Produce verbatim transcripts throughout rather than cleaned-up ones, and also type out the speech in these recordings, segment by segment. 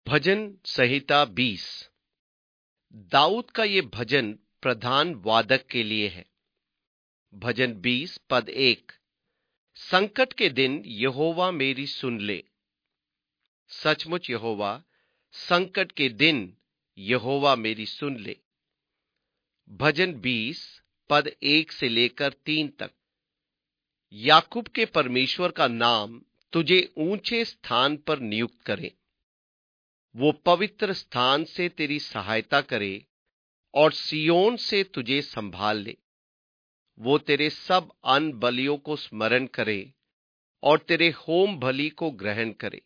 भजन संहिता बीस। दाऊद का ये भजन प्रधान वादक के लिए है। भजन बीस पद एक। संकट के दिन यहोवा मेरी सुन ले। सचमुच यहोवा, संकट के दिन यहोवा मेरी सुन ले। भजन बीस पद एक से लेकर तीन तक। याकूब के परमेश्वर का नाम तुझे ऊंचे स्थान पर नियुक्त करे। वो पवित्र स्थान से तेरी सहायता करे और सियोन से तुझे संभाल ले। वो तेरे सब अन्न बलियों को स्मरण करे और तेरे होम बलि को ग्रहण करे।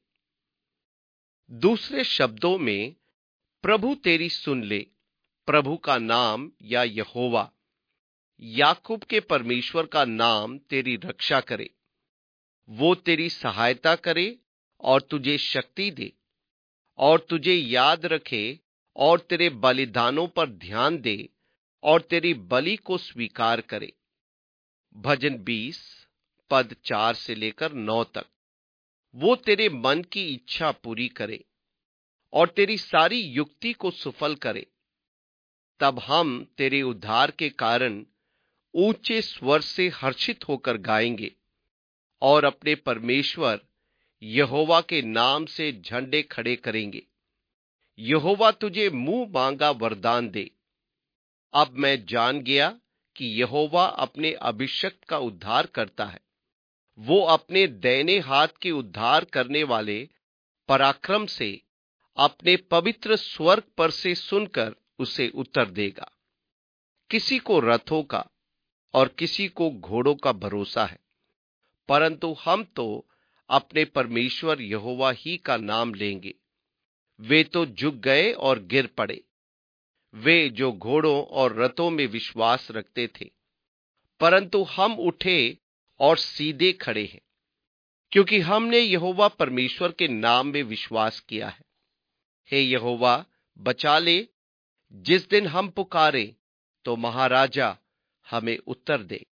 दूसरे शब्दों में, प्रभु तेरी सुन ले। प्रभु का नाम या यहोवा, याकूब के परमेश्वर का नाम तेरी रक्षा करे। वो तेरी सहायता करे और तुझे शक्ति दे और तुझे याद रखे और तेरे बलिदानों पर ध्यान दे और तेरी बलि को स्वीकार करे। भजन बीस पद चार से लेकर नौ तक। वो तेरे मन की इच्छा पूरी करे और तेरी सारी युक्ति को सफल करे। तब हम तेरे उद्धार के कारण ऊंचे स्वर से हर्षित होकर गाएंगे और अपने परमेश्वर यहोवा के नाम से झंडे खड़े करेंगे। यहोवा तुझे मुंह मांगा वरदान दे। अब मैं जान गया कि यहोवा अपने अभिषिक्त का उद्धार करता है। वो अपने दाहिने हाथ के उद्धार करने वाले पराक्रम से अपने पवित्र स्वर्ग पर से सुनकर उसे उत्तर देगा। किसी को रथों का और किसी को घोड़ों का भरोसा है, परंतु हम तो अपने परमेश्वर यहोवा ही का नाम लेंगे। वे तो झुक गए और गिर पड़े, वे जो घोड़ों और रथों में विश्वास रखते थे, परंतु हम उठे और सीधे खड़े हैं, क्योंकि हमने यहोवा परमेश्वर के नाम में विश्वास किया है। हे यहोवा, बचा ले। जिस दिन हम पुकारे तो महाराजा हमें उत्तर दे।